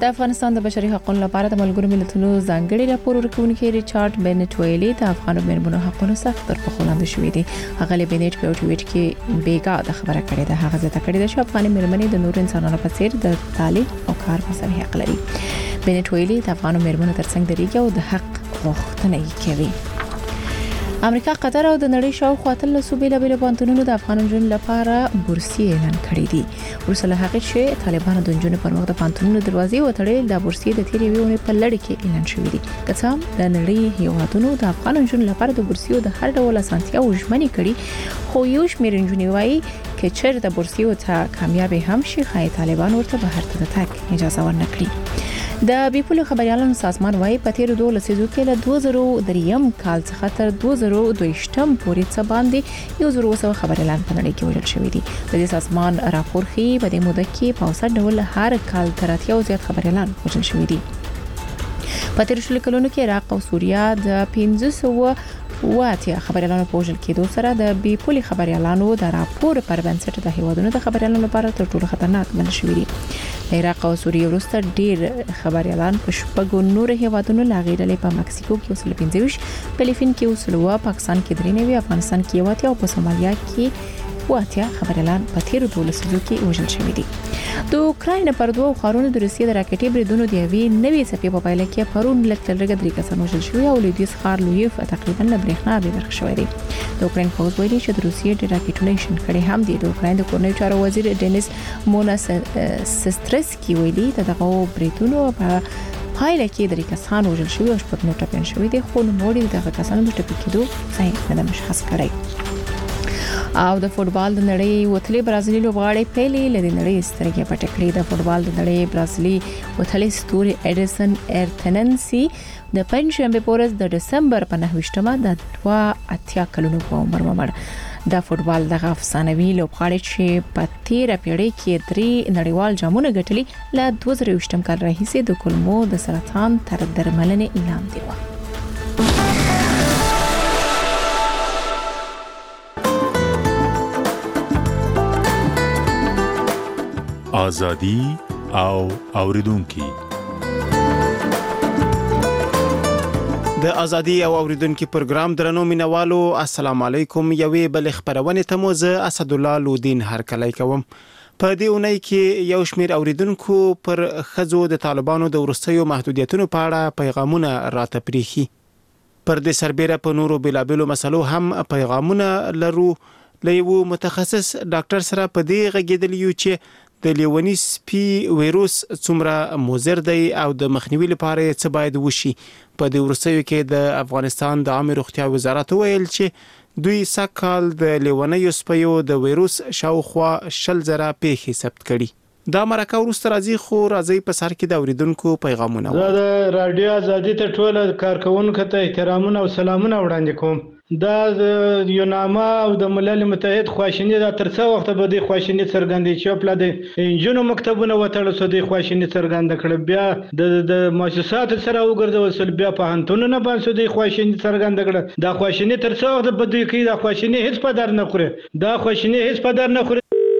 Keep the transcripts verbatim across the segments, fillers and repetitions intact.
د افغانستان د بشري حقوقو لپاره د ملګرو ملتونو ځانګړي راپور ورکوونکي ریچارډ بنټ ویلي د افغان مېرمنو حقوقو سخت تر پخوا لاندې شوې دي. هغه له بنټ په ټویټ کې بیګا د خبره کړې ده. هغه ځکه کړې ده چې افغان مېرمنې د نور انسانانو په څیر د تعلیم او کار مساوي حق لري. بنټ ویلي د افغان مېرمنو ترڅنګ درېږي او د حق غوښتنه کوي. امریکا، قطر او د نړۍ شاوخوا اتلسو بیلابیلو پوهنتونونو د افغان نجونو لپاره بورسي اعلان کړي دي. وروسته له هغې چې طالبانو د نجونو پر مخ د پوهنتونونو دروازې وتړلې، د بورسي د تیرې ویونې په لړ کې اعلان شوی دی. که څه هم د نړۍ هیوادونو د افغان نجونو لپاره د بورسي د هر ډول اسانتیاوو ژمنې کړي، خو یو شمېر نجونې وایي چې چېرته د بورسي ته کامیاب هم شي، ښایي طالبان ورته بهر ته د تګ اجازه ورنکړي. د بیپولو خبريالانو سازمان وايي په تیر دوه لسیزو کې له دوه زره دریم کال څخه تر دوه زره دویشتم پورې څه باندې یو زر وسو خبريالان په نړۍ کې وژل شوي دي. د دې سازمان راپور ښيي په دې موده کې په اوسط ډول هر کال تر اتیا زیات خبريالان وژل شوي دي. په تیر شلو کلونو کې عراق او سوریه د پنځه سوه واتیا خبريالانو په وژل کېدو سره د بیپولي خبريالانو د راپور پر بنسټ د هیوادونو د خبريالانو لپاره تر ټولو خطرناک بل شوي دي. عراق او سوریه وروسته ډیر خبريالان په شپږو نور هیوادونو لاغې ډلې په مکسیکو کې اوسل پنځه ویشت، فلیپین کې اوسل و، پاکستان کې درې نوي، افغانستان کې یو اتیا او په سومالیا کې واتیا خبريالان په تیر دوه لسیزو کې وژل شوي دي. د اوکراین پر دوه خارونو د روسیې د راکټي بریدونو دی وی نوې څپې په پایله کې پرون لکټلګه درې کسان وژل شوي او لویدیس خار لویف تقریبا له برېښنا به برخه شوی دی. د اوکراین پوز ویلي چې د روسیې د راکټونو شن کړي هم دي. د اوکراین د کورنیو چارو وزیر ډینیس موناسسترسکي ویلي چې دغه بریدونو په پایله کې درې کسان وژل شوي او شپږ نور ټپيان شوي دي، خو نوموړي دغه کسانو د ټپي کېدو ځای نه مشخص کړی. او د فوتبال د نړۍ وتلې برازیلي لوبغاړي پیلي لدې نړۍ سترګې پټ کړې. د فوتبال د نړۍ برازیلي وتلې ستوري اډیسن ارتننسي د پنځشنبه په ورځ د دسمبر په نهه ویشتمه د دوه اتیا کلونو په عمر ومړ. د فوتبال دغه افسانوي لوبغاړي چې په تیره پیړۍ کې درې نړیوال جامونه ګټلي، له دوه زره ویشتم کال راهیسې د کولمو د سرطان تر درملنې لاندې و. آزادی او اوریدونکو د ازادي او اوریدونکو پروګرام درنو مینوالو، السلام علیکم. یوې بل خبرونه ته موزه اسد الله لودین هرکلی کوم. په دې اونۍ کې یو شمېر اوریدونکو پر خزو د طالبانو د ورستیو محدودیتونو په اړه پیغامونه راته پریخي. پر دې سربېره په نورو بلابلو مسلو هم پیغامونه لرو. له یو متخصص ډاکټر سره په دې غږیدل یو چې د لیونی سپي وایروس څومره مضر دی او د مخنیوي لپاره څه باید وشي. په دې ورسېو کې د افغانستان د عامه روغتیا وزارت ویل چې دوی سکهال د لیونی سپیو د وایروس شاوخوا شل زره پیښې ثبت کړي. دا مرکه ورسته راځي، خو راځي په سر کې د اوریدونکو پیغامونه. زه د رادیو ازادي ته ټول کارکونکو ته احترامونه او سلامونه وړاندې کوم. دا د یوناما او د ملل متحد خواشینی دا تر څو وخت به د خواشینی څرګندې چې په د انجونو مکتبونه وتړل سو د خواشینی څرګند کړ، بیا د د مؤسسات سره وګرځول، بیا په هنتونونه باندې د خواشینی څرګند کړ. دا خواشینی تر څو وخت به د کې دا خواشینی هیڅ په در نه خوري، دا خواشینی هیڅ په در نه خوري.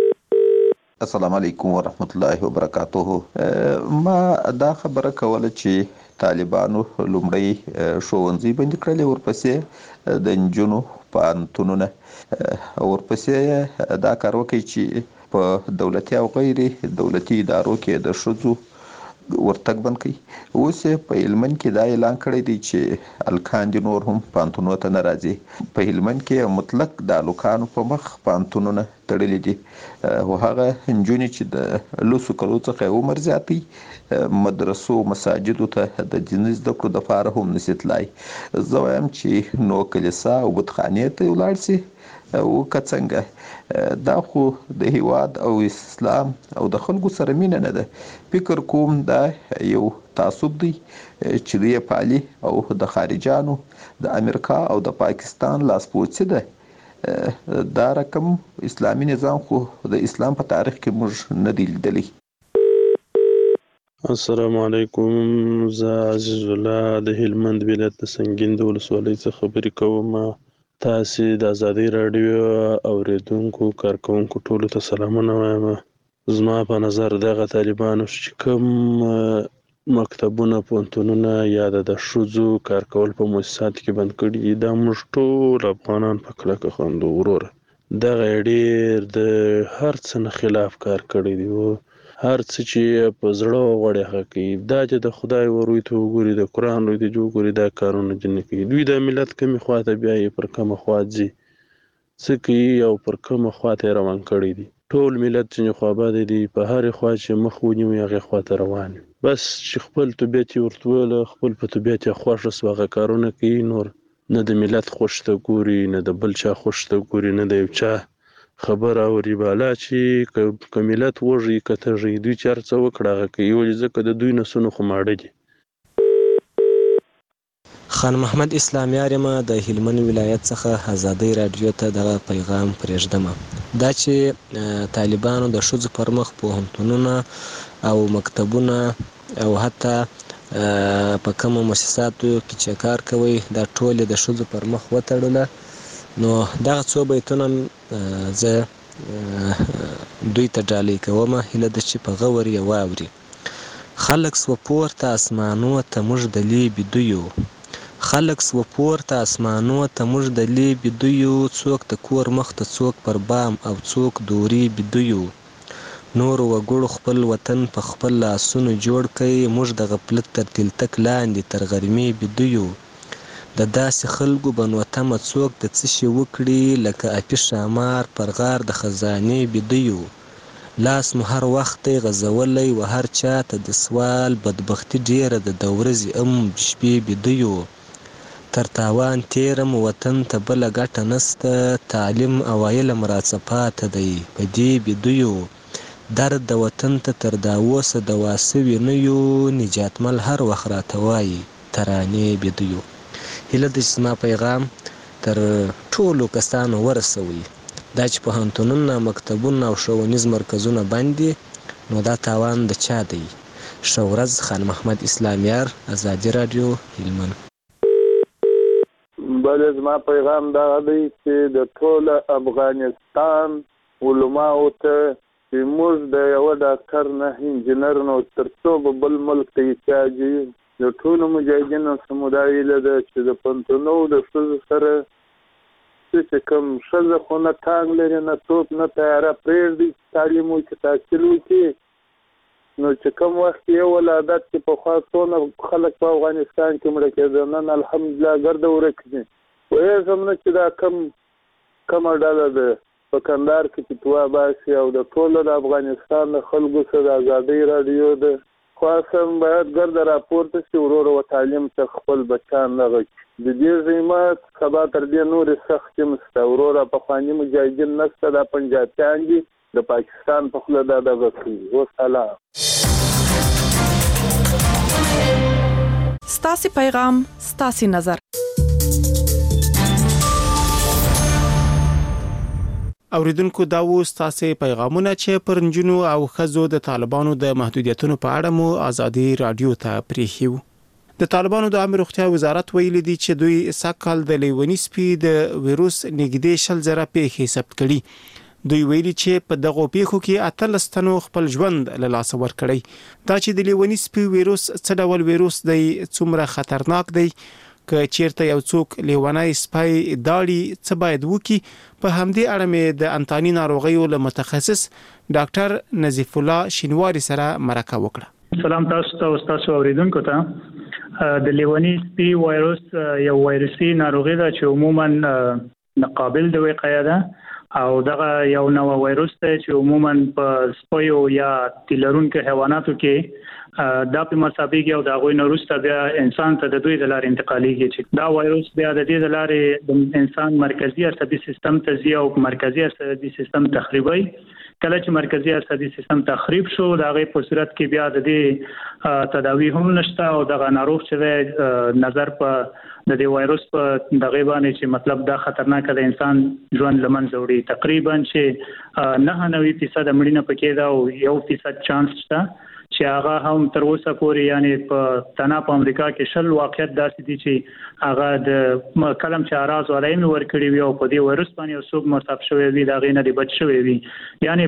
السلام علیکم ورحمت الله وبرکاته. ما دا خبره کوله چې طالبانو لومړی ښوونځي بند کړل، ورپسې د نجونو پوهنتونونه، ورپسې دا کار وکړي چې په دولتي او غیر دولتي ادارو کې د ښځو ورتګ بند کړي. اوس په هلمند کې دا اعلان کړی دی چې الکان دي نور هم پوهنتونونو ته نه راځي. په هلمند کې مطلق د الکانو په مخ پوهنتونونه تړلي دي، او هغه نجونې چې د لسو کلو څخه عمر زیات مدرسو مساجدو ته د دیني زده کړو دپاره هم نشي تلای. زه وایم چې نو کلیسا او بتخانې ته ولاړ شي او که څنګه. دا خو د هیواد او اسلام او د خلکو سره مینه نه ده. فکر کوم دا یو تعصب دی چې دی پالي او د خارجانو د امریکا او د پاکستان لاسپوڅي ده. دا رقم اسلامي نظام خو د اسلام په تاریخ کې موږ نه دی لیدلی. السلام علیکم. زه عزیز الله د هلمند ولایت د سنگین د ولسوالۍ څخه خبرې کوم. تاسې د ازادي راډیو اوریدونکو کارکونکو ټولو ته سلامونه وایم. زما په نظر دغه طالبانو چې کوم مکتبونه پوهنتونونه یا د ښځو کار کول په مؤسساتو کې بند کړي دي، دا موږ ټول افغانان په کلکه خوندو وروره. دغه ډېر د هر څه نه خلاف کار کړی دی او هر څه چې په زړه وغواړي هغه کوي. دا چې د خدای وروي ته وګوري، د قرآن وروي ته وګوري، دا کارونه دې نه کوي. دوی د ملت کومې خواته بیایي، پر کومه خوا ځي، څه کوي او پر کومه خواته یې روان کړی دي. ټول ملت ځینې خواباده دي، په هرې خوا چې مخ ونیوي هغې خواته روان وي. بس چې خپل طبیعت یې ورته وویله، خپل په طبیعت یې خوښه سوه، هغه کارونه کوي. نور نه د ملت خوښ ته ګوري، نه د بل چا خوښ ته ګوري، نه د یو چا خبره اوري. بالا چې که ملت وږي که تږي، دوی چې هر څه وکړه هغه کوي، ولې ځکه د دوی نسونه خو ماړه دي. خان محمد اسلامیار یم د هلمند ولایت څخه ازادۍ راډیو ته دغه پیغام پرېږدم. دا چې طالبانو د ښځو پر مخ پوهنتونونه او مکتبونه او حتی په کومو مؤسساتو کې چې کار کوي دا ټول د ښځو پر مخ وتړله. نو دغه څو بیتونه زه دوی ته ډالۍ کوم، هیله ده چې په غور یې واوري. خلک سوه پورته اسمانو ته موږ د لیبي دویو، خلک سوه پورته اسمانو ته موږ د لیبي دویو، څوک د کور مخ ته څوک پر بام او څوک دوري بدویو. نورو وګړو خپل وطن په خپل لاسونو جوړ کړي، موږ د غفلت تر تلتک لاندې تر غرمې بدویو. د داسې خلکو به نو تمه څوک د څه شي وکړي، لکه اپي ښامار پر غار د خزانې بدویو. لاس مو هر وخت دی غځولی و هر چاته د سوال، بدبختي ډیره ده د ورځې ام شپې بدویو. تر تاوان تیرم وطن ته بله ګټه نسته، تعلیم او علم راڅه پاته دی په دې بدویو. درد د وطن ته تر دا اوسه دوا سوي نه یو، نجاتمل هر وخت راته وایي ترانې بدویو. هیله ده چې زما پیغام تر ټولو کسانو ورسوي. دا چې پوهنتونونه، مکتبونه او ښوونیز مرکزونه بند دي، نو دا تاوان د چا دی؟ ښه ورځ. خان محمد اسلامیار، ازادي راډیو، هلمند. بله زما پیغام دغه دی چې د ټول افغانستان علماو ته چې موږ د یوه ډاکټر نه انجینر نو تر څو به بل ملک ته احتیاج یو. د ټولو مجاهدینو سمودایي هیله ده چې د پوهنتونو د ښځو سره چې کوم ښځه خو نه ټانګ لري، نه توپ، نه تیاره پرېږدي، تعلیم وکړي، تحصیل وکړي. نو چې کوم وخت یو ولادت چې پخوا څونه خلک په افغانستان کې مړه کېده، نن الحمدلله ګرده ورک دي. پوهېږم نه چې دا کم کومه ډله ده په کندهار کې چې توه باسي او د ټولو د افغانستان د خلکو سره د ازادۍ راډیو ده خواستم باید ګرده راپورته شي، وروره و تعلیم ته خپل بچیان دغه کړي. د دې ضیمت سبا تر دې نورې سختې هم شته. وروره پخواني مجاهدین نشته، دا پنجابیان دي، د پاکستان په خوله دا دغه کوي. وسلام. ستاسې پیغام، ستاسې نظر. اوریدونکو دا و ستاسې پیغامونه چې پر نجونو او ښځو د طالبانو د محدودیتونو په اړه مو ازادي راډیو ته پریښیو. د طالبانو د عامه روغتیا وزارت ویلي دی چې دوی سږ د لیونی سپي د ویروس نږدې شل زره پیښې ثبت کړي. دوی ویلي چې په دغه پیښو کې اتلس تنو خپل ژوند له لاسه ورکړی. دا چې د لیونی سپي ویروس څه ډول ویروس دی، څومره خطرناک دی، که چیرته یو څوک لیونی سپی داړي څه باید وکړي، په همدې اړه مې د انتاني ناروغیو له متخصص ډاکټر نظیف الله شینواری سره مرکه وکړه. سلام تاسو ته او تاسو اوریدونکو ته. د لیونی سپي وایروس یو وایرسي ناروغي ده چې عموما قابل د وقایه ده او دغه یو نوو وایروس دی چې عموما په سپیو یا تیلرونکو حیواناتو کې دا په مسابقه او د هغوی نه وروسته بیا انسان ته د دوی د لارې انتقالیږي. چې دا وایروس بیا د دې د لارې د انسان مرکزي عصبي سیستم ته ځي او مرکزي عصبي سیستم تخریبوي. کله چې مرکزي عصبي سیستم تخریب شو، د هغې په صورت کې بیا د دې تداوی هم نشته او دغه ناروغ چې دی نظر په د دې وایروس په دغه باندې چې مطلب دا خطرناک د انسان ژوند له منځه وړي. تقریبا چې نه نوي فیصد مړینه پکې ده او یو فیصد چانس شته چې هغه هم تر اوسه پورې یعنی په تنه په امریکا کې شل واقعیت داسې دي چې هغه د کلم چې اراز ولایم ورکړي وي او په دې وایرس باندې څوک مرتب شوی وي دا غینه دی بچ شوی وي یعنی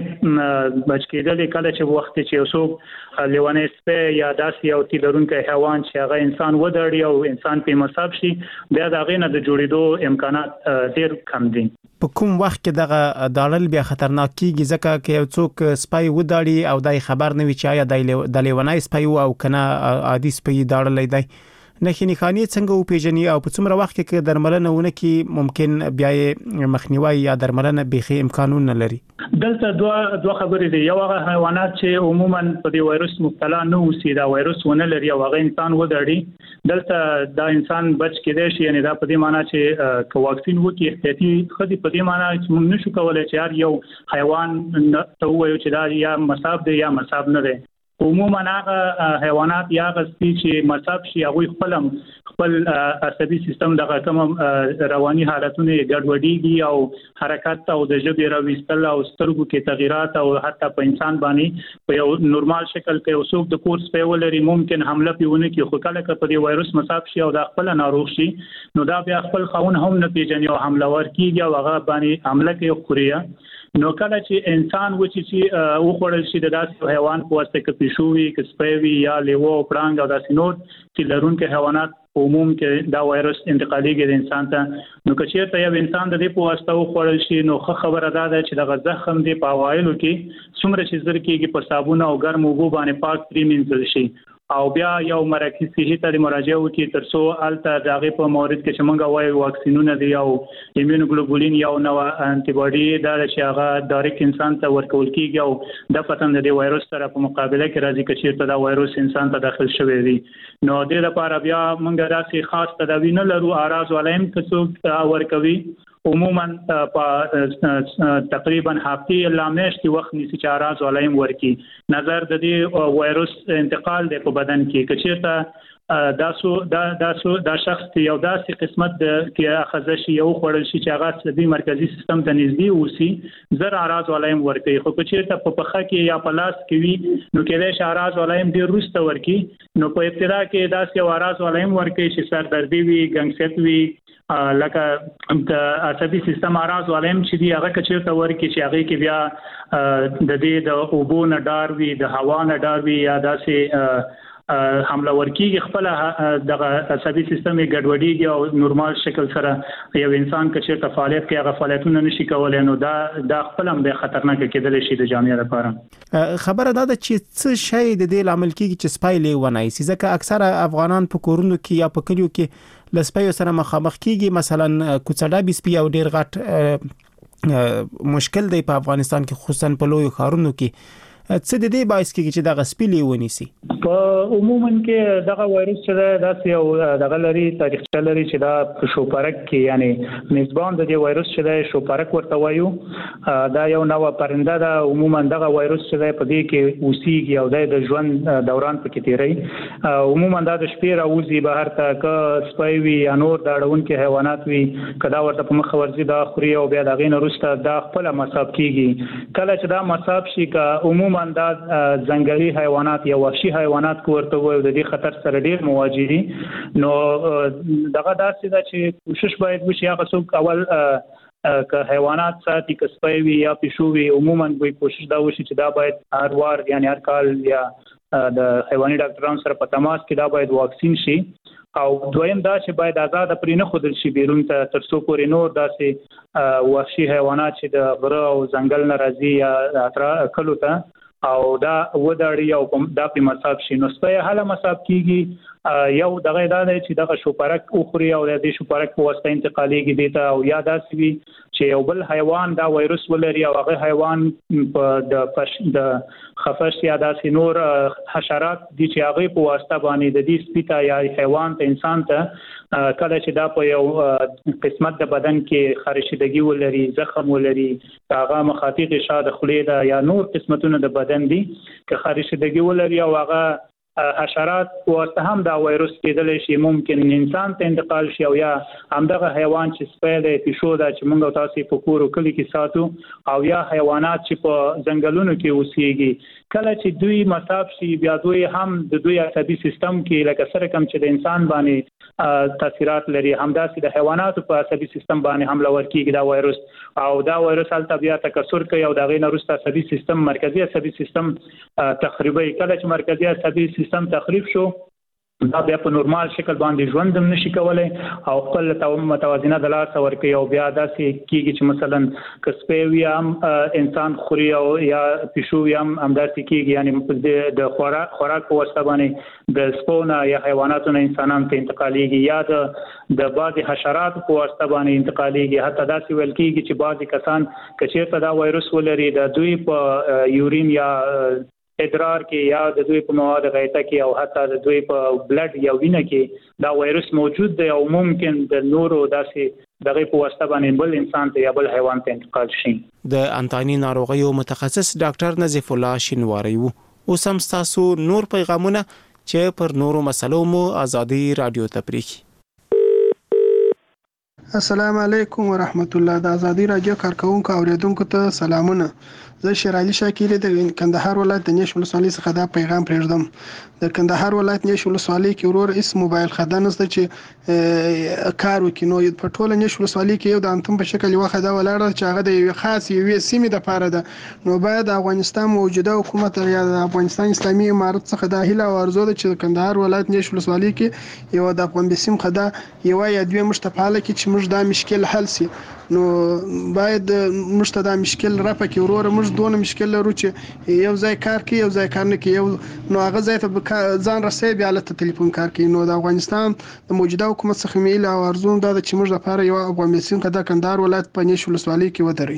بچ کېدل کله چې وخت چې څوک لیوانه سپه یا داسې یو تیلرونکو حیوان چې هغه انسان ودړي او انسان په مصاب شي بیا دا غینه د جوړېدو امکانات ډیر کم دي. په کوم وخت کې دغه داړل بیا خطرناک کیږي ځکه چې یو څوک سپای وداړي او دای خبر نه وي چې آیا د لیوانای سپای او کنه عادي سپای داړلې دی نه خنیخانی څنګه او پیژني او په څومره وخت کې درملنه ونه کې ممکن بیا مخنیوي یا درملنه به امکانونه لري. دلته دوه دوه خبرې دي. یو هغه حیوانات چې عموما په دې وایرس مبتلا نه اوسي دا وایرس ونه لري او هغه انسان ودړي دلته دا انسان بچ کېدای شي یعنی دا په دې معنی چې که واکسین وکړي احتیاطي خدي په دې معنی چې موږ نشو کولای چې هر یو حیوان ته وایو چې دا یا مصاب دی یا مصاب نه دی. عموما هغه حیوانات یا غسپی چې مصاب شي هغه خپل خپل عصبي سیستم دغه کوم رواني حالتونه ګډوډيږي او حرکت او د ژبې راويستل او سترګو کې تغیرات او حتی په انسان باندې په یو نورمال شکل کې اوسوک د کورس په ولري ممکن حمله پیونه کې خو کله کې په دې وایرس مصاب شي او د خپل ناروغ شي نو دا بیا خپل خاون هم نه پیژني او حمله ور کیږي او هغه باندې حمله کوي خوریا. نو کله چې انسان و چې او خورل شي د داسې حیوان په واسطه کې پښوی کې سپېوي یا لیوه او پړانګ او داسې نور چې لرونکو حیوانات عموم کې دا وایرس انتقالېږي د انسان ته نو که چېرته یو انسان د دې په واسطه او خورل شي نو خبره ده چې د غزخم دی په وایلو کې څومره چې زر کېږي په صابون او ګرم اوبو باندې پاک پریمینځل شي او بیا یو مرکزي صحي ته مراجعه وکړي ترڅو الته دغه په مورید کې چې موږ وایو واکسینونه دي او ایمونوګلوبولین یو نو انټي باډي دا چې هغه ډایرکټ انسان ته ورکول کیږي او د پتن د وایرس سره په مقابله کې راځي چې چیرته دا وایرس انسان ته داخل شوی وي نو د دې لپاره بیا موږ داسې خاص تداوی نه لرو اراز ولایم چې ورکوي عموما په تقریبا هفتې لامشتي وخت نسی چې اراز ولایم ورکی نظر د دې وایرس انتقال د په بدن کې کچېرته داسو دا داسو دا شخص یو داسې قسمت کې اخذ شي یو خورل شي چې هغه د مرکزی سیستم ته نږدې اوسي زر اراز ولایم ورکی خو کچېرته په پخه کې یا په لاس کې وي نو کېدای شي اراز ولایم ډیر روسته ورکی نو په ابتدا کې داسې اراز ولایم ورکی چې سر دردي وي ګنګسیت وي لکه د عصبي سیستم اراز ولیم چې دی هغه کچېرته ورکی چې هغه کې بیا د دې د اوبو نه ډار وي د هوا نه ډار وي یا داسې حمله ورکیږي خپل د عصبي سیستم ګډوډيږي او نورمال شکل سره یو انسان کچېرته فعالیت کوي هغه فعالیتونه نشي کولای نو دا د خپل هم به خطرناک کېدل شي د جامعې لپاره. خبره ده چې څه شی د دې لامل کېږي چې سپایلې ونای سي ځکه اکثره افغانان په کورونو کې یا په کلیو کې لسپیو سره مخامخ کیږي مثلا کوڅډا بسپی او ډیر غټ مشکل دی په افغانستان کې خصوصا په لوی ښارونو کې څه د دې باعث کېږي چې دغه سپیلې ونیسي په عموما کې دغه وایرس چې داسې یو دغه لري تاریخچه لري چې دا شوپرک کې یعنی میزبان د دې وایرس چې دا شوپرک ورته وایو دا یو نوې پرنده ده عموما دغه وایرس چې په دې کې اوسېږي او د ژوند دوران پکې تیری عموما دا د شپې راوځي بهر ته که سپی وي یا نور د اړونکو حیوانات وي کدا ورته په مخ ورځي دا خوري او بیا د غین وروسته دا خپل مصاب کیږي کله چې دا مصاب شي که عموما دا ځنګلي حیوانات یا وحشي حیوانات کوورته وي د دې خطر سره ډیر مواجه دي نو دغه داسې ده چې کوشش باید وشي هغه څوک اول که حیوانات ساتي که سپی وي یا پیشو وي عموما به کوشش دا وشي چې دا باید هر وار یعنی هر کال یا د حیواني ډاکټرانو سره په تماس کې دا باید واکسین شي او دویم دا چې باید آزاد پرې نه خودل شي بیرون ته تر څو پورې نور داسې وحشي حیوانات چې د غره او ځنګل نه راځي یا اترا کلو ته او دا وداړي او دا په مصاب شي نو سپي حاله مصاب کیږي یو دغه دا دی چې دغه شوپرک او خوري او د شوپرک په واسطه انتقالېږي دیته او یا داسې وي چې یو بل حیوان دا وایرس ولري او هغه حیوان په د پش د خفش یا داسې نور حشرات دي چې هغه په واسطه باندې د دې سپیتا یا حیوان ته انسان ته کله چې دا په یو قسمت د بدن کې خارشدګي ولري زخم ولري هغه مخاطیق شاده خلې دا یا نور قسمتونه د بدن دي که خارشدګي ولري او هغه حشرات واسطه هم دا وایروس کېدلی شي ممکن انسان ته انتقال شي او یا همدغه حیوان چې سپی دی پیشو ده چې موږ تاسو په کور او کلی کې ساتو او یا حیوانات چې په ځنګلونو کې اوسېږي کله چې دوی مصاب شي بیا دوی هم د دوی عصبي سیستم کې لکه سره کم چې د انسان باندې تاثیرات لري همداسې د حیواناتو په عصبي سیستم باندې حمله ورکېږي دا وایروس او دا وایروس هلته بیا تکثر کوي او د هغې نه وروسته عصبي سیستم مرکزي عصبي سیستم تخریبوي کله چې مرکزي عصبي سیستم تخریب شو دا بیا په نورمال شکل باندې ژوند هم نشي کولای او خپل متوازنه د لاسه ورکوي او بیا داسې کېږي چې مثلا که سپی وي هم انسان خوري او یا پیشو وي هم همداسې کېږي یعنې د خوراک خوراک په واسطه باندې د سپو نه یا حیواناتو نه انسانانو ته انتقالېږي یا د د بعضې حشراتو په واسطه باندې انتقالېږي حتی داسې ویل کېږي چې بعضې کسان که چېرته دا وایروس ولري د دوی په یورین یا ادرار کې یا د دوی په مواد غایطه کې او حتی د دوی په بلډ یا وینه کې دا وایروس موجود دی او ممکن د نورو داسې دغه په واسطه باندې بل انسان ته یا بل حیوان ته انتقال شي. د انتاني ناروغیو متخصص ډاکټر نظیف الله شینواری وو. اوس هم تاسو نور پیغامونه چې پر نورو مسلو مو ازادي رادیو ته پریږي. السلام علیکم ورحمت الله. د ازادي رادیو کارکونکو اوریدونکو ته سلامونه. زه شیرعلی شاکر د کندهار ولایت د نیش ولسوالۍ څخه دا پیغام پرېږدم. د کندهار ولایت نیش ولسوالۍ کې ورور اس موبایل خدای نشته چې کار وکړي نو په ټوله نیش ولسوالۍ کې یو د انتم په شکل یو خدای ولاړه چې هغه د یو خاص یو سیمې د پاره ده نو باید د افغانستان موجوده حکومت یا د افغانستان اسلامي امارت څخه د هیله او ارزو ده چې کندهار ولایت نیش ولسوالۍ کې یو د افغان بسیم خدای یو یا دوه مشتفاله کې چې موږ دا مشکل حل سي نو باید موږ ته دا مشکل رافه کې ورور موږ دونه مشکل لرو چې یو ځای کار کوي یو ځای کار نه کوي یو نو هغه ځای ته ځان رسي بیا له ټلیفون کار کوي نو د افغانستان د موجوده حکومت څخه میل او ارزو دا چې موږ لپاره یو افغان بسیم خدای کندهار ولایت په نیش ولسوالۍ کې ودرې.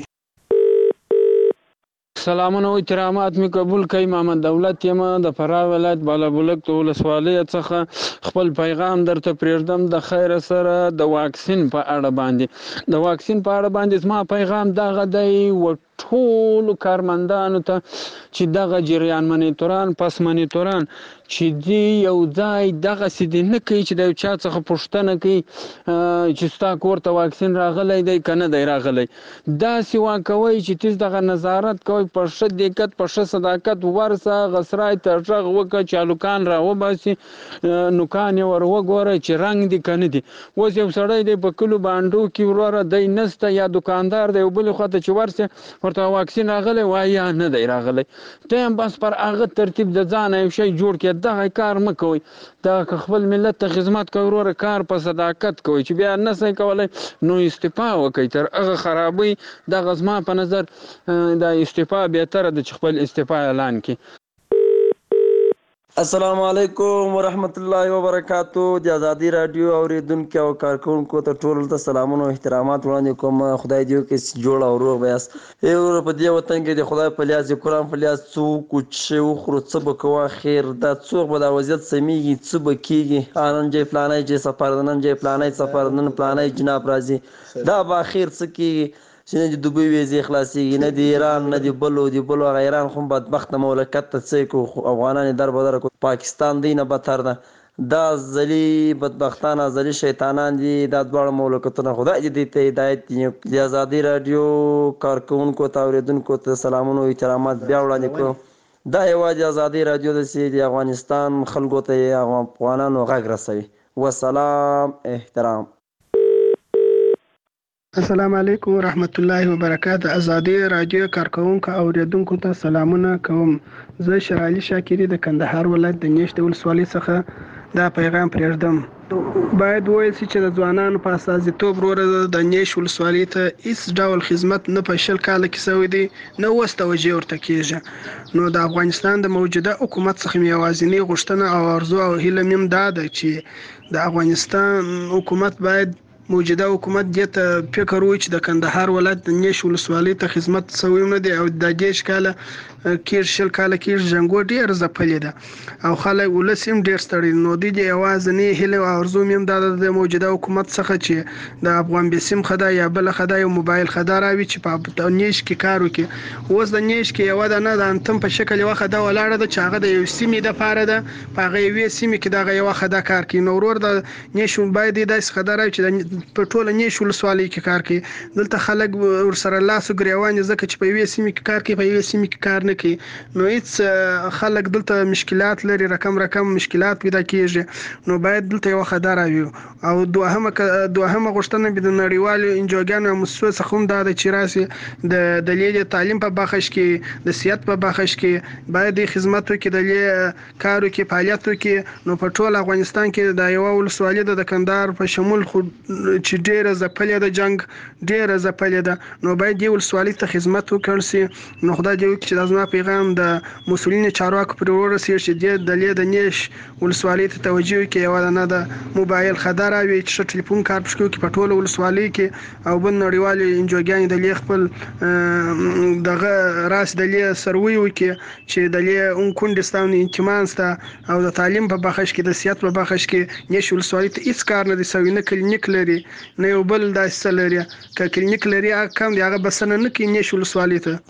سلامونه او احترامات می قبول کړئ. محمد دولت یم د فراه ولایت بالابلوک ولسوالۍ څخه خپل پیغام درته پرېږدم د خیر سره د واکسین په اړه باندې د واکسین په اړه باندې زما پیغام دغه دی و ټول کارمندانو ته چې دغه جریان منیتوران پس منیتوران چې دی یو ځای دغه سیدی نه کوي چې د چا څخه پوښتنه کوي چې ستا کور ته واکسین راغلی دی که نه دی راغلی داسې واکوئ چې تیز دغه نظارت کوئ په ښه دقت په ښه صداقت ورسه غسرای ته غږ وکړه چې هلکان راوباسي نوکان یې ور وګوره چې رنګ دي که نه دي. اوس یو سړی دی په کلو بانډو کې وروره دی نسته یا دکاندار دی یو بلې خواته چې ورسې ورته واکسین راغلی وایي یا نه دی راغلی ته هم بس پر هغه ترتیب د ځانه یو شی جوړ کړې دغه کار مه کوئ. دغه خپل ملت ته خدمت کوئ وروره کار په صداقت کوئ چې بیا نه شئ کولی نو استعفا وکړئ تر هغه خرابۍ دغه زما په نظر د استعفا بهتره ده چې خپل استعفا اعلان کړي. السلام علیکم ورحمت الله وبرکاتو. د ازادي رادیو اوریدونکو او کارکونکو ته ټول ته سلامونه او احترامات وړاندې کوم. خدای دې وکړي جوړ او روغ بیاست. ایو په دې وطن کې د خدای په لیاز قرآن په لیاز څوک چې وخورو څه به کوه خیر دا څوک به دا وضعیت سمیږي څه به کېږي نن جای فلانی جای سفر نن جای فلانی سفر نن فلانی جناب راځي دا به اخر څه کېږي چې نه د دوبۍ ویزې خلاصېږي نه د ایران نه د بلو د بلو هغه ایران خو بدبخته مملکت ته څه کړو افغانان یې در بدره کړو پاکستان دی نه بدتر ده دا ځلي بدبختان ځلي شیطانان دي دا دواړه مملکتونه خدای دې دې ته هدایت دي. د ازادي رادیو کارکوونکو ته اورېدونکو ته سلامونه او احترامات بیا وړاندې کړو. دا یوازې ازادي رادیو ده چې د افغانستان خلکو ته یې افغانانو غږ رسوي. وسلام احترام. السلام علیکم ورحمت الله وبرکاته. ازادي رادیو کارکونکو اوریدونکو ته سلامونه کوم. زه شیرعلی شاکر د کندهار ولایت د نیش ولسوالۍ څخه دا پیغام پرېږدم. باید وویل شي چې د ځوانانو په استازیتوب وروره د نیش ولسوالۍ ته هیڅ ډول خدمت نه په شل کاله کې شوی دی نه اوس توجه ورته کېږي. نو د افغانستان د موجوده حکومت څخه مې یوازینۍ غوښتنه او ارزو او هیله مې هم دا ده چې د افغانستان حکومت باید موجوده حکومت دې ته فکر وکړي چې د کندهار ولایت د نیش ولسوالۍ ته خدمت شوی نه دی او د دیش کاله کې شل کاله کې جنګو ډیر ځپلې ده او خلک ولسم ډیر ستړي نو د دې आवाज نه هله او ارزو مم د موجوده حکومت څخه چې د افغان بسم خدای یا بل خدای او موبایل خدای راوي چې په نیش کې کار وکړي اوس د نیش کې یو د نه د انتم په شکل یو خدای ولاړه ده چې هغه د یو سیمې د پاره ده په هغه یو سیمې کې دغه یو خدای کار کوي نو ورور د نیش باید د خدای راوي چې په ټوله نیش ولسوالۍ کې کار کوي دلته خلک ور سره لاس ګریوان ځکه چې په یو سیمې کې کار کوي په یو سیمې کې کار نه کوي نو هیڅ خلک دلته مشکلات لري رقم رقم مشکلات پیدا کیږي نو باید دلته یو خدای راوي او دوهمه دوهمه غوښتنه به د نړیوالو انجوګانو مؤسسو څخه هم د چیراسي د دلیل تعلیم په بخش کې د سیاست په بخش کې باید د خدماتو کې د کارو کې فعالیتو کې نو په ټول افغانستان کې د یو ولسوالۍ د کندهار په شمول چې ډیره زپلې د جنگ ډیره زپلې ده نو باید د ولسوالۍ ته خدمت وکړي سي نو خدای دې وکړي چې د زما پیغام د مسؤلین چارواکو پر ورسېږي چې د دلیل د نیش ولسوالۍ ته توجه وکړي یو نه د موبایل خدای راوي چې ټلیفون کار پښکو کې په ټول ولسوالۍ کې او بل نړیوال انجوګانې د لیک خپل دغه راس د لی سروي وکي چې د لی اون کندستان انتمان ستا او د تعلیم په بخش کې د سیاست په بخش کې نش ولسوالۍ ته هیڅ کار نه دی سوي نه کلینیک لري نه یو بل داسې لري ک کلینیک لري کم دی هغه بسنه نه کې نش ولسوالۍ ته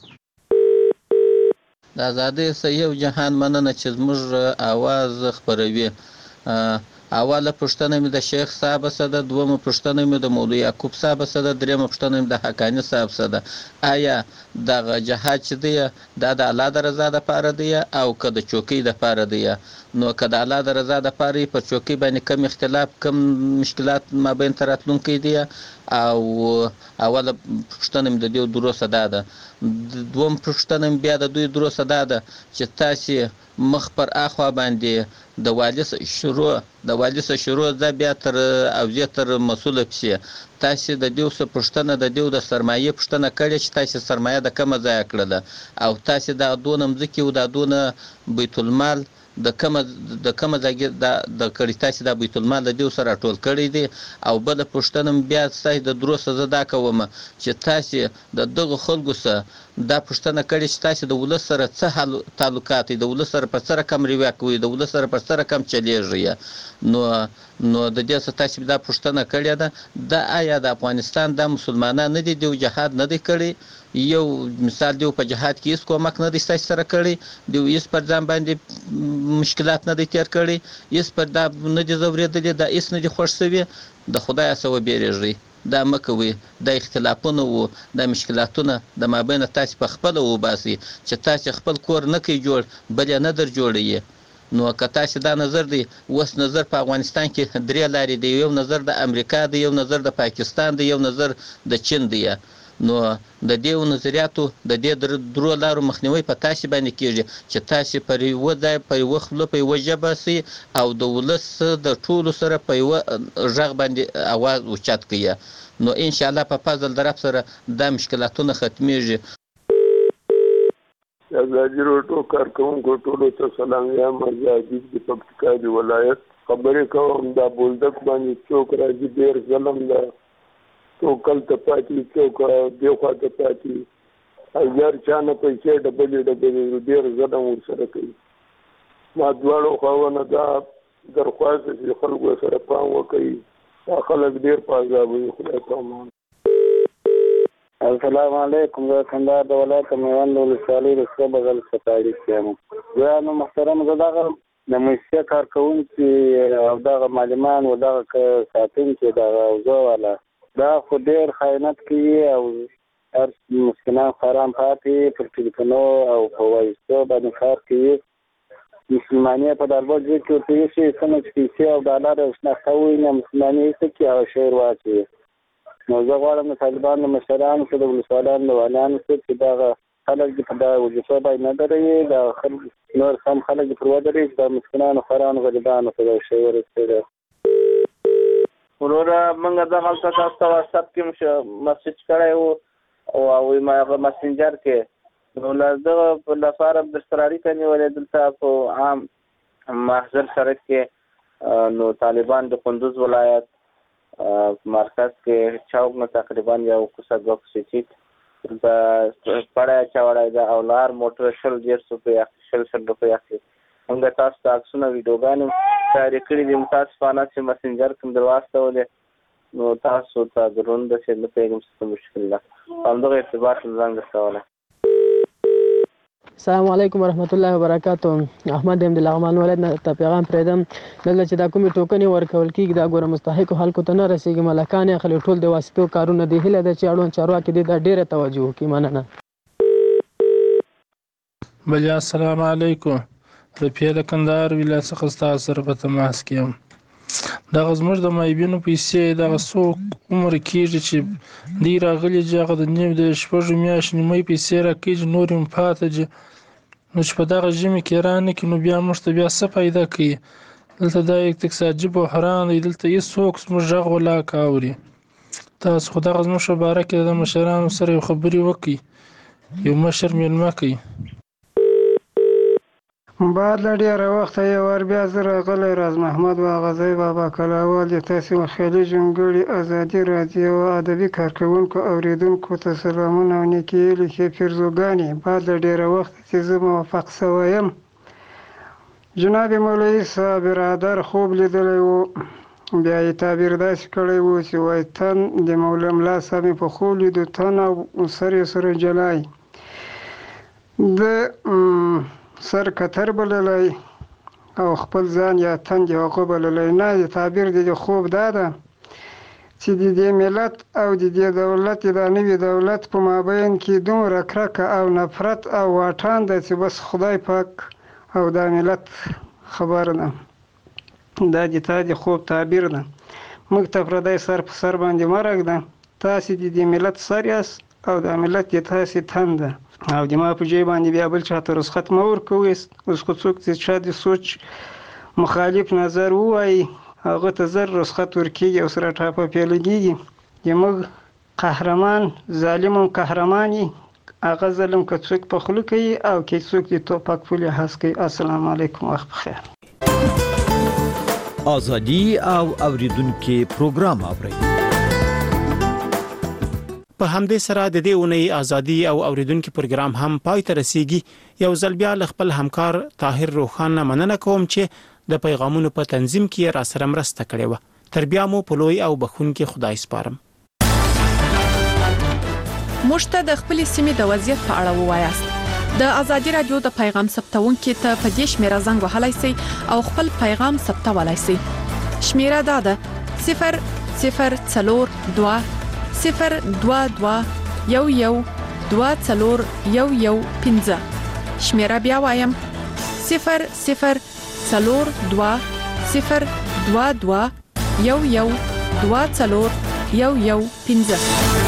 د آزادۍ سیو جهان مننه چې موږ आवाज خبروي اوله پښتنه مې د شیخ صاحب سره دومه پښتنه مې د مولوی یعقوب صاحب سره دریمه پښتنه مې د حقانی صاحب سره آیا د جهاد چې دی د الله د رضا لپاره دی او که د چوکۍ لپاره دی نو که د الله د رضا لپاره په چوکۍ باندې کم اختلاف کم مشکلات مابین تراتلونکي دي او اوله پښتنه مې د دې دروسه ده دوم پښتنه مې بیا د دوی دروسه ده چې تاسو مخ پر اخوا باندې د والیس شروع د والیس شروع ځ بیا تر او زه تر مسول پسې تاسو د دیو څه پښتنه د دیو د سرمایه پښتنه کړي چې تاسو سرمایه د کومه ځای کړله او تاسو د دونه مځکه او د دونه بیت المال د کومه د کومه ځای د د کړي تاسو د بیت المال د دیو سره ټول کړی دي او بل پښتنه بیا تاسو د دروسه زدا کوم چې تاسو د دغه خلکو سره دا پښتنه کړي چې تاسو د ولس سره څه تعلقات د ولس سره په سره کم ریوا کوي د ولس سره په سره کم چلیږي نو نو د دې څه تاسو دا پښتنه کړی ده د آیا د افغانستان د مسلمانانو نه دي د جهاد نه دي کړی یو مثال دی په جهاد کې هیڅ کومک نه دي تاسو سره کړی دی هیڅ پر ځان باندې مشکلات نه دي تیر کړی هیڅ پر دا نه دي زوریدلې دا هیڅ نه دي خوښ شوی د خدای سره بیرېږي دا مکوي د اختلافونو او د مشکلاتونو د مابین تاسو په خپل او باسي چې تاسو خپل کور نه کوي جوړ بل نه در جوړي نو که تاسو دا نظر دی وس نظر په افغانستان کې درې لارې دی یو نظر د امریکا دی یو نظر د پاکستان دی یو نظر د چین دی نو د دې نظریاتو د دې درو لارو مخنیوي په تاسو باندې کیږي چې تاسو پر یو ځای په یو خپل په یو ژبه سي او د ولس د ټولو سره په یو ژغ باندې आवाज اوچت کړي نو ان شاء الله په فضل درف سره د مشکلاتونو ختميږي ازادي راډیو کارکونکو ټولو ته سلام یا مزاجي د پکتیکا دی ولایت خبرې کوم دا بولدک باندې څوک راځي ډیر ظلم ده څوک ته پاتې څوک دیوخوا ته پاتې هزار چانه پیسې ډبلې ډبلې ډیر ظلم ورسره کوي ما دواړو خواونه دا درخواست چې خلکو سره پام وکړي خلک ډیر په عذاب وي خدای پامان السلام علیکم زه کندهار د ولایت میوند ولسوالۍ د سره بغل ستاري کېم زه محترم زه دغه د موسسه کارکونکي او دغه معلمان او دغه ساتونکي دغه اوزه والا دا خو ډېر خیانت کوي او هر مسکینان خرام پاتې پر ټلیفونو او په وایسو باندې کار کوي مسلمانۍ په دربار ځای کې ورته ایښي څنګه چې پیسې او ډالر او شناخته وویني مسلمانۍ ایسته کړي او شعر واچوي نو زه غواړم د طالبانو د مشرانو سره د ولسوالیانو د والیانو سره چې دغه خلک دې په دغه وظیفه باندې نه دروي د خلک نور سم خلک دې پر ودرېږي چې د مسکینانو خرانو غریبانو ته د شی ورسېږي وروره موږ دغلته تاسو ته واتساپ کې مسیج کړی و او هغوی ما هغه مسنجر کې نو له دغه لپاره درسره اړیکه نیولې دلته په عام محضر سړک کې نو طالبان د کندوز ولایت مرکز کې چوک نه تقریبا یو کوڅه دوه کوڅې چیت د پړه چاوړای دا او لار موټر شل ډیر روپیا شل شل روپیا اخلي موږ تاسو ته عکسونه ویډیوګانې تیار کړي دي متاسفانه چې مسنجر کوم درواستولې نو تاسو ته درون د څه نه پیغام څه مشکل ده همدغه ارتباط زنګ رسوله. السلام علیکم ورحمت الله وبرکاته. احمد احمد لغمان ولایت نه ته پیغام پرېدم دلته چې دا کومې ټوکنې ورکول کېږي دا ګوره مستحقو خلکو ته نه رسېږي ملکان یې اخلي ټول د واسطو کارونه دي هیله ده چې اړوند چارواکي دې ته ډېره توجه وکړي. مننه. بلیا السلام علیکم. د پیله کندهار ولایت څخه ستاسو سره په تماس کې یم. دغه زموږ د مایبینو پیسې دغه څو عمر کېږي چې دی راغلي چې هغه د نیم د شپږو میاشتې نیمۍ پیسې راکېږي نور یې پاته دي نو چې په دغه ژمي کې رانه کړي نو بیا موږ ته بیا څه پیدا کوي. دلته دا اقتصادي بحران دی دلته هېڅوک زموږ غږ ولاکه اوري. تاسو خو دغه زموږ په باره کې د مشرانو سره یو خبرې وکړئ یو مشر میلمه کوي. بعد له ډېره وخته یو وار بیا زه راغلی راز محمد واغزی بابا کلاوال د تاسې وخیلي جونګړي ازادي راډیو او ادبي کارکوونکو اورېدونکو ته سلامونه او نیکې لیکې پیرزوګانې. بعد له ډېره وخته چې زه موفق سوی یم جناب مولوي صاحب برادر خوب لیدلی و بیا یې تعبیر داسې کړی و چې وایي تن د مولا ملا صاحب مې په خوب لیدو تن او سر یې سره جلای د سر کتر بللی او خپل ځان یا تن د هغه بللی نه د تعبیر د خوب دا ده چې د دې ملت او د دې دولت د نوي دولت په مابین کې دومره کرکه او نفرت او واټان ده چې بس خدای پاک او دا ملت خبر نه دا د تا د خوب تعبیر ده. موږ ته پردی سر په سر باندې مرګ ده. تاسې د دې ملت سر یاست او دا ملت د تاسې تن ده او د ما په جای باندې بیا بل چاته رخصت مه ورکوئ. اوس خو څوک چې چا د سوچ مخالف نظر ووایي هغه ته زر رخصت ورکېږي او سره ټاپه پې لګېږي. زموږ قهرمان ظالم هم قهرمان وي هغه ظلم که څوک په خوله کوي او که څوک د توپک په لحاظ کوي. السلام علیکم وخت بخیر. ازادي او اوریدونکو پروګرام اورئ. په همدې سره د دې اونۍ ازادي او اوریدونکو پروګرام هم پای ته رسیږي. یو ځل بیا خپل همکار طاهر روخان مننه کوم چې د پیغامونو په تنظیم کې را سره مرسته کړې و. تر بیا مو په لوی او بخښونکي خدای سپارم. مشته د خپل سیمې د وضعیت په اړه ووایاست. د ازادي رادیو د پیغام ثبتونکو ته په دې شمیره زنګ وهلای شئ او خپل پیغام ثبتولای شئ. شمیره دا ده صفر صفر څلور دوه صفر دوه دوه یو یو دوه څلور یو یو پنځه. شمیره بیا وایم صفر صفر څلور دوه صفر دوه دوه یو یو دوه څلور یو یو پنځه.